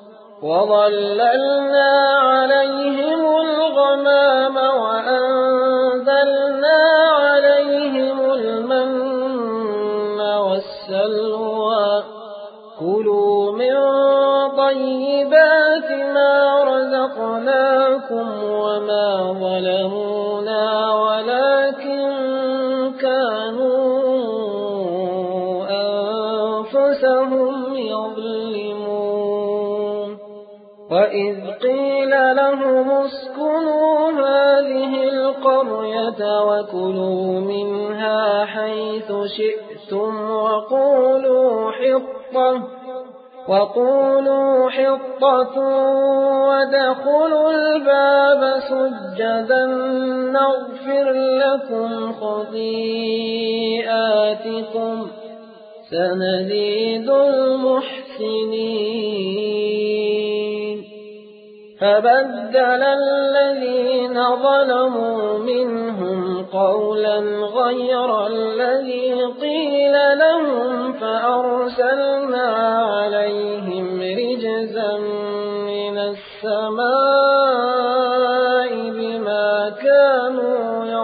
وظللنا عليهم الغمام وأنزلنا عليهم المن والسلوى كلوا من طيبات ما رزقناكم وما ظلمونا ولكن كانوا أنفسهم يظلمون. وإذ قيل لهم اسكنوا هذه القرية وكلوا منها حيث شئتم وقولوا حطة وادخلوا الباب سجدا نغفر لكم خطيئاتكم سنزيد المحسنين. فبدل الذين ظلموا منهم قولا غير الذي قيل لهم فأرسلنا عليهم رجزا من السماء بما كانوا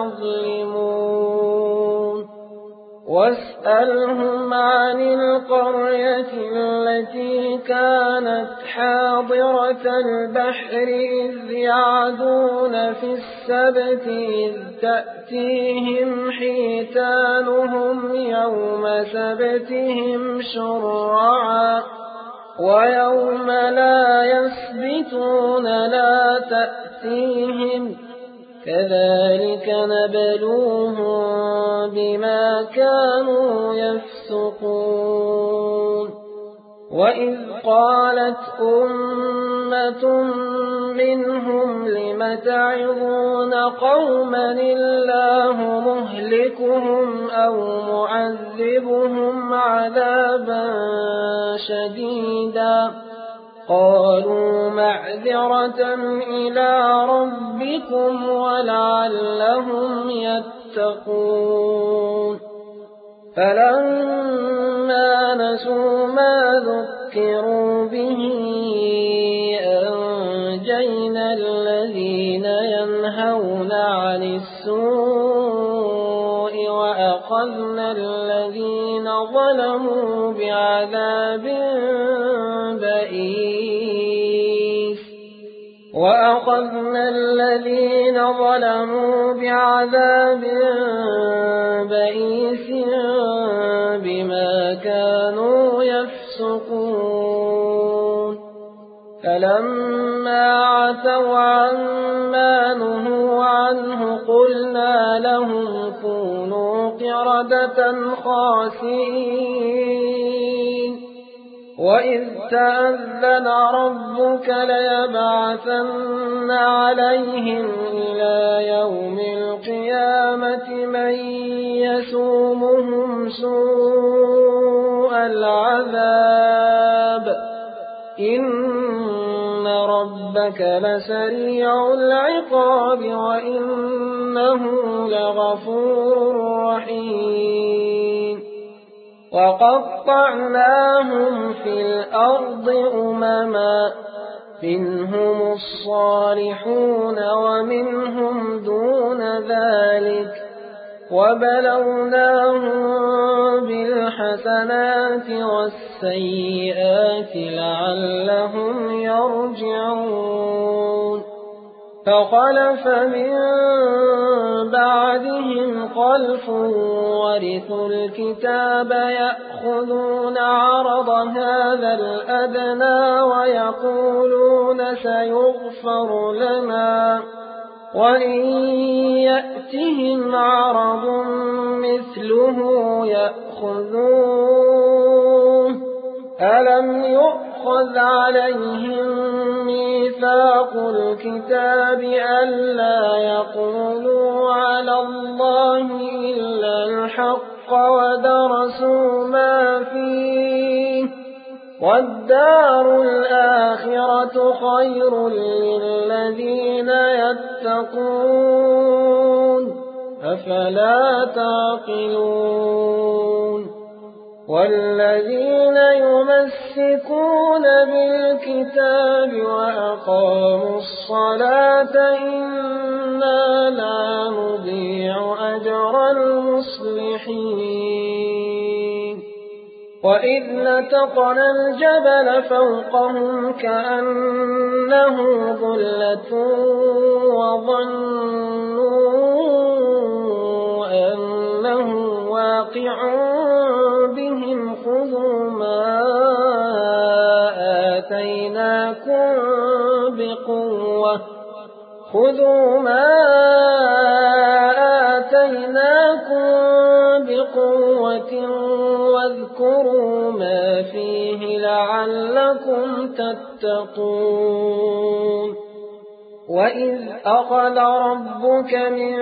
يظلمون. واسألهم عن القرية التي كانت حاضرة البحر إذ يعدون في السبت إذ تأتيهم حيتانهم يوم سبتهم شرعا ويوم لا يسبتون لا تأتيهم كذلك نبلوهم بما كانوا يفسقون. وإذ قالت أمة منهم لم تعظون قوما الله مهلكهم أو معذبهم عذابا شديدا قالوا معذرة إلى ربكم ولعلهم يتقون. فلما نسوا ما ذكروا به أنجينا الذين وأخذنا الذين ظلموا بعذاب بئيس بما كانوا يفسقون فلما عتوا عما نهوا عنه قلنا لهم كونوا قردة خاسئين وإذ تأذن ربك ليبعثن عليهم إلى يوم القيامة من يسومهم سوء العذاب إن ربك لسريع العقاب وإنه لغفور رحيم وقطعناهم في الأرض أمما منهم الصالحون ومنهم دون ذلك وبلوناهم بالحسنات والسيئات لعلهم يرجعون فخلف من بعدهم خلف ورثوا الكتاب يأخذون عرض هذا الأدنى ويقولون سيغفر لنا وإن يأتهم عرض مثله يأخذوه ألم يؤخذ عليهم ميثاق الكتاب ألا يقولوا على الله إلا الحق ودرسوا ما فيه والدار الآخرة خير للذين يتقون أفلا تعقلون والذين يمسكون بالكتاب وأقاموا الصلاة إنا لا نضيع أجر المصلحين وإذ نتقنا الجبل فوقهم كأنه ظلة وظنوا أنه واقع بهم خذوا ما آتيناكم بقوة واذكروا ما فيه لعلكم تتقون وإذ أخذ ربك من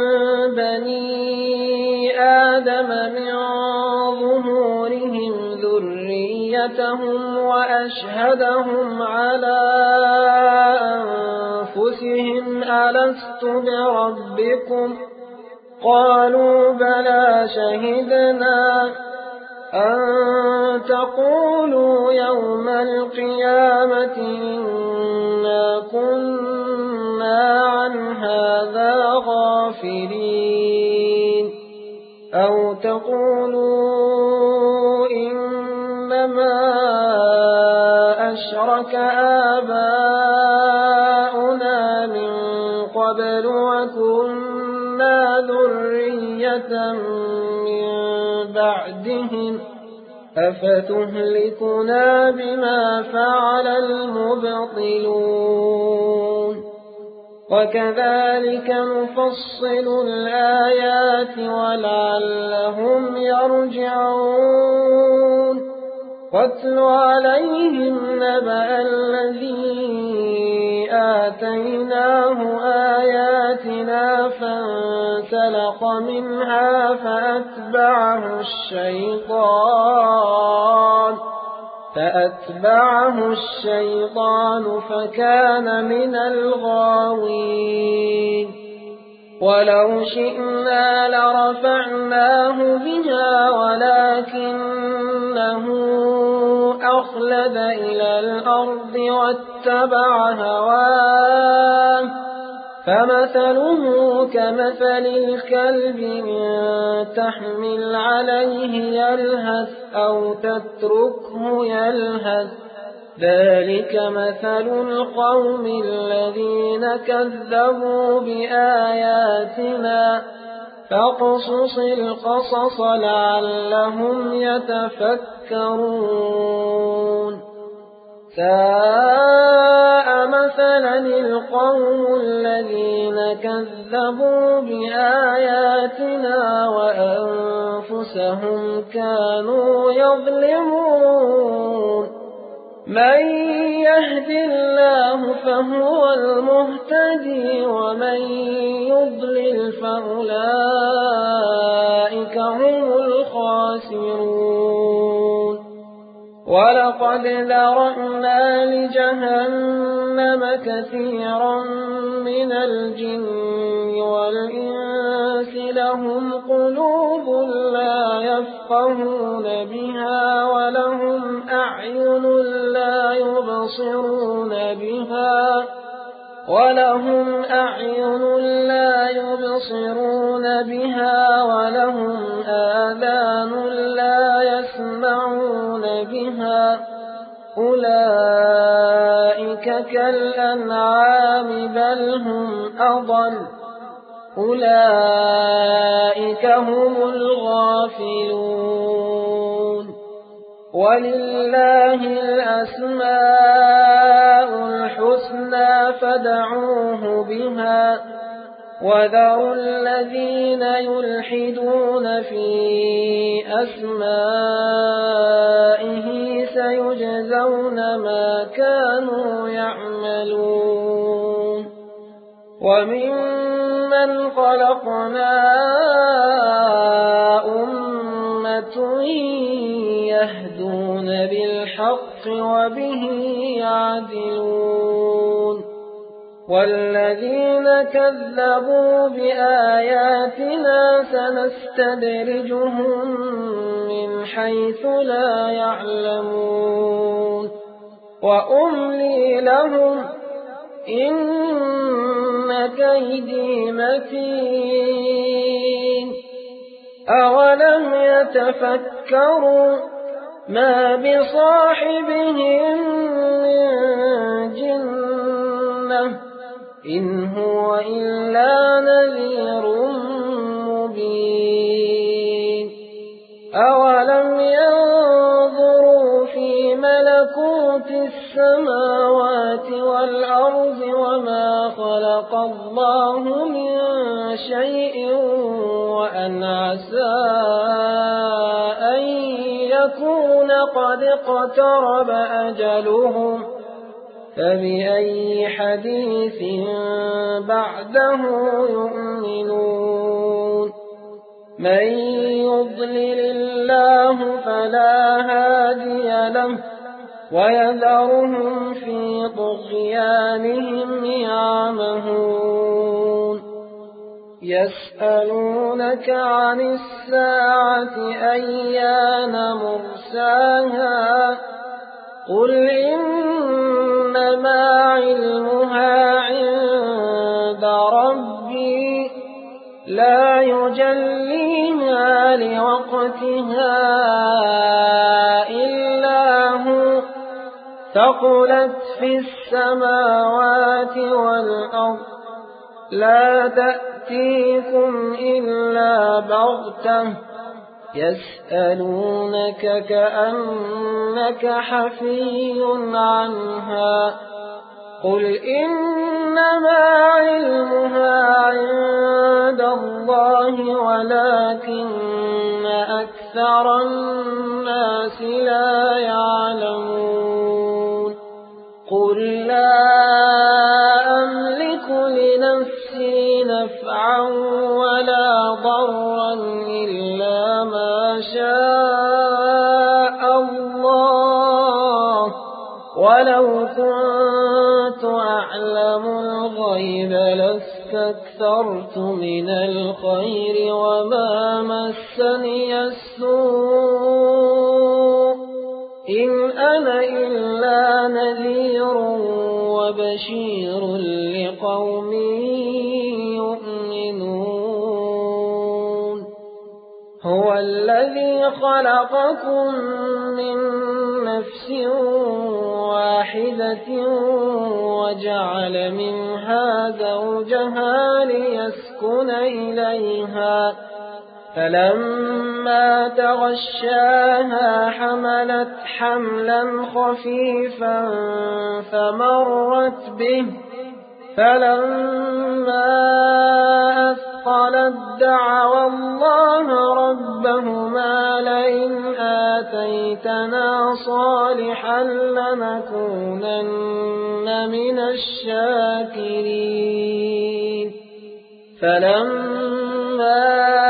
بني آدم من ظهورهم ذريتهم وأشهدهم على أنفسهم ألست بربكم قالوا بلى شهدنا أن تقولوا يوم القيامة إنا كنا عن هذا غافلين أو تقولوا إنما أشرك آباؤنا من قبل وكنا ذرية من بعدهم أفتهلكنا بما فعل المبطلون وكذلك نفصل الآيات ولعلهم يرجعون واتل عليهم نبأ الذي آتيناه آياتنا فانسلخ منها فأتبعه الشيطان فكان من الغاوين ولو شئنا لرفعناه بها ولكنه أخلد إلى الأرض واتبع هواه فمثله كمثل الكلب إن تحمل عليه يلهث أو تتركه يلهث ذلك مثل القوم الذين كذبوا بآياتنا فاقصص القصص لعلهم يتفكرون ساء مثلا القوم الذين كذبوا بآياتنا وأنفسهم كانوا يظلمون من يهد الله فهو المهتدي ومن يضلل فأولئك هم الخاسرون ولقد ذرأنا لجهنم كثيرا من الجن والإنس لهم قلوب لا يفقهون بها ولهم أعين لا يبصرون بها ولهم آذان لا يسمعون بها أولئك كالأنعام بل هم أضل أولئك هم الغافلون ولله الأسماء الحسنى فادعوه بها وذروا الذين يلحدون في أسمائه سيجزون ما كانوا يعملون وممن خلقنا أمة يهدون بالحق وبه يعدلون والذين كذبوا بآياتنا سنستدرجهم من حيث لا يعلمون وأملي لهم إن كيدي متين أولم يتفكروا ما بصاحبهم من جنة إن هو إلا نذير مبين أولم ينظروا في ملكوت السماوات والأرض وما خلق الله من شيء وأن عسى أن يكون قد اقترب أجلهم فبأي حديث بعده يؤمنون من يضلل الله فلا هادي له ويذرهم في طغيانهم يعمهون يسألونك عن الساعة أيان مرساها قل إنما علمها عند ربي لا يجليها لوقتها إلا هو ثقلت في السماوات والأرض لا تأتيكم إلا بغتة يسألونك كأنك حفي عنها قل إنما علمها عند الله ولكن أكثر الناس لا يعلمون قل لا أملك لنفسي نفعا ولا ضرا إلا ما شاء الله ولو كنت أعلم الغيب لاستكثرت من الخير وما مسني السوء إن أنا إلا نذير وبشير لقوم يؤمنون هو الذي خلقكم من نفس واحدة وجعل منها زوجها ليسكن إليها فلما تغشاها حملت حملا خفيفا فمرت به فلما أثقلت دعوا الله ربهما لئن آتيتنا صالحا لنكونن من الشاكرين فلما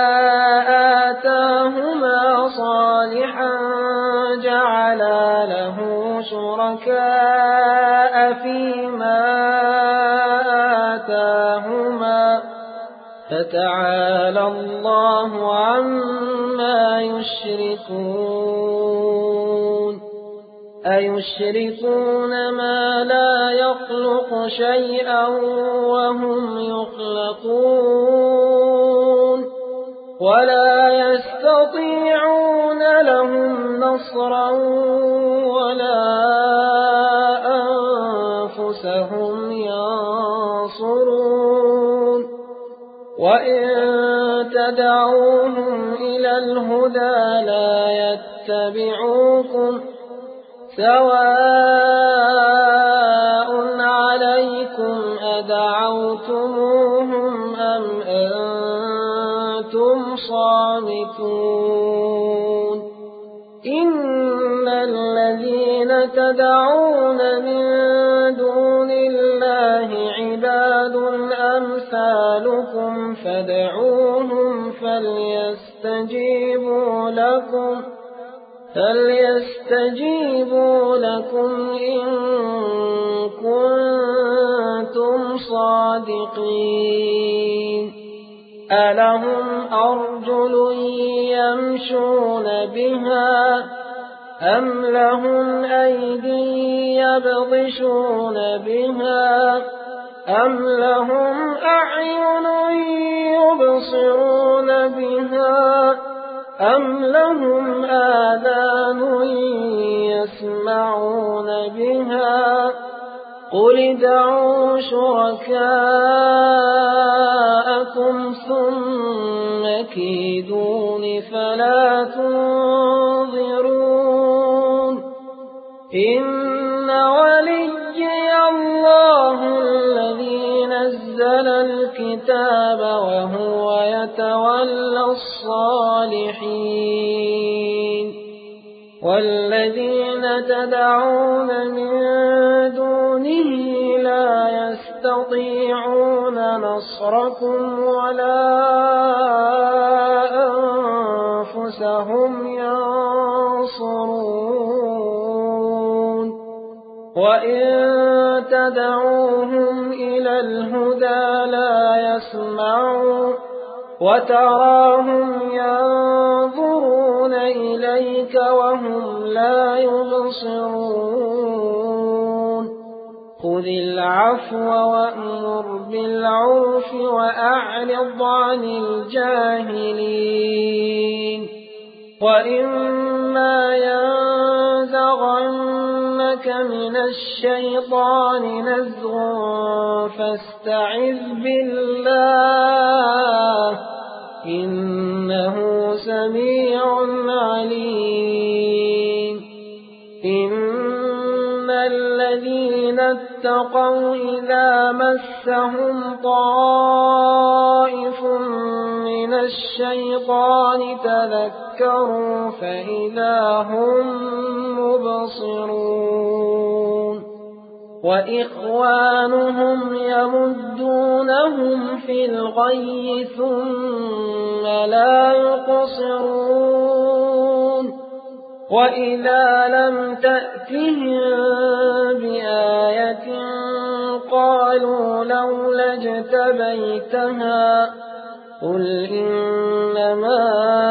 آتاهما صالحا جعلا له شركاء فيما آتاهما فتعالى الله عما يشركون أيشركون ما لا يخلق شيئا وهم يخلقون ولا يستطيعون لهم نصرا ولا أنفسهم ينصرون وإن تدعوهم إلى الهدى لا يتبعوكم سواء عليكم أدعوتموهم أم أنتم صامتون إن الذين تدعون من دون الله عباد أمثالكم فادعوهم فليستجيبوا لكم إن كنتم صادقين ألهم أرجل يمشون بها أم لهم أيدي يبطشون بها أم لهم أعين يبصرون بها أم لهم آذان يسمعون بها قل ادعوا شركاءكم ثم كيدون فلا تنظرون إن وليي الله الذي نزل الكتاب وهو يتولى الصالحين والذين تدعون من دونه لا يستطيعون نصركم ولا أنفسهم ينصرون وإن تدعوهم إلى الهدى لا يسمعون وتراهم ينظرون إليك وهم لا يبصرون خذ العفو وأمر بالعرف وأعرض عن الجاهلين وإما ينزغنك من الشيطان نزغ فاستعذ بالله إنه سميع عليم إن الذين اتقوا إذا مسهم طائف من الشيطان تذكروا فإذا هم مبصرون وإخوانهم يمدونهم في الغي ثم لا يقصرون وإذا لم تأتهم بآية قالوا لولا اجتبيتها قل إنما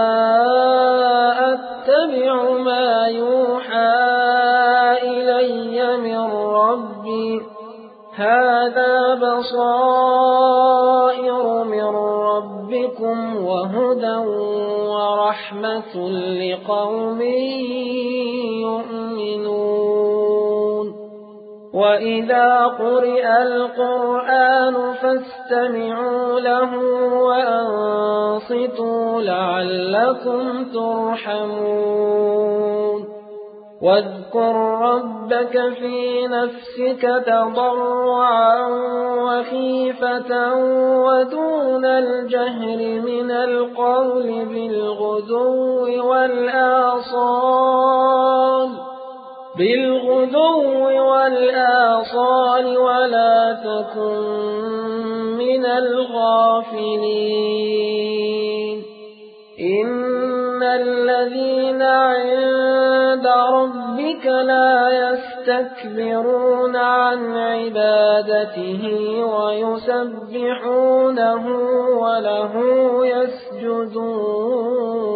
أتبع ما يوحى إلي من ربي هذا بصائر من ربكم وهدى ورحمة لقوم يؤمنون وإذا قرئ القرآن فاستمعوا له وأنصتوا لعلكم ترحمون واذكر ربك في نفسك تضرعا وخيفة ودون الجهر من القول بالغدو والآصال ولا تكن من الغافلين إن الذين عند ربك لا يستكبرون عن عبادته ويسبحونه وله يسجدون